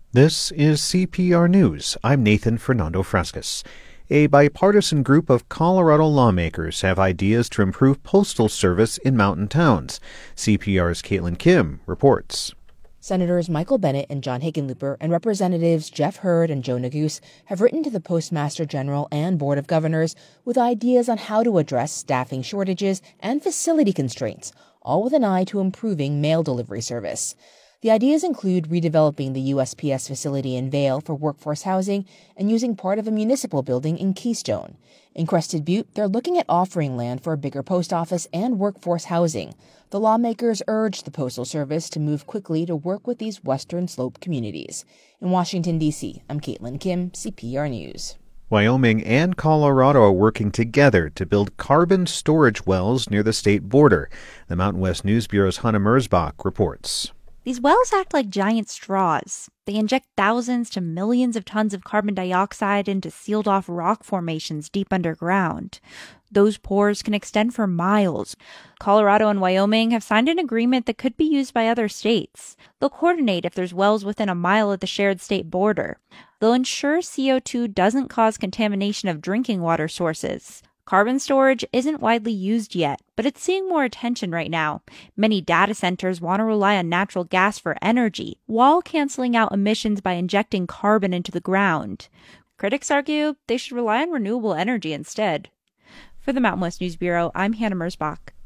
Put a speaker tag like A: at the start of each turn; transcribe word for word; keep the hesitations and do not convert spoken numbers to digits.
A: This is C P R News. I'm Nathan Fernando Frescas. A bipartisan group of Colorado lawmakers have ideas to improve postal service in mountain towns. C P R's Caitlin Kim reports.
B: Senators Michael Bennet and John Hickenlooper and Representatives Jeff Hurd and Joe Neguse have written to the Postmaster General and Board of Governors with ideas on how to address staffing shortages and facility constraints, all with an eye to improving mail delivery service. The ideas include redeveloping the U S P S facility in Vail for workforce housing and using part of a municipal building in Keystone. In Crested Butte, they're looking at offering land for a bigger post office and workforce housing. The lawmakers urged the Postal Service to move quickly to work with these Western Slope communities. In Washington, D C, I'm Caitlin Kim, C P R News.
A: Wyoming and Colorado are working together to build carbon storage wells near the state border. The Mountain West News Bureau's Hannah Merzbach reports.
C: These wells act like giant straws. They inject thousands to millions of tons of carbon dioxide into sealed-off rock formations deep underground. Those pores can extend for miles. Colorado and Wyoming have signed an agreement that could be used by other states. They'll coordinate if there's wells within a mile of the shared state border. They'll ensure C O two doesn't cause contamination of drinking water sources. Carbon storage isn't widely used yet, but it's seeing more attention right now. Many data centers want to rely on natural gas for energy, while canceling out emissions by injecting carbon into the ground. Critics argue they should rely on renewable energy instead. For the Mountain West News Bureau, I'm Hannah Merzbach.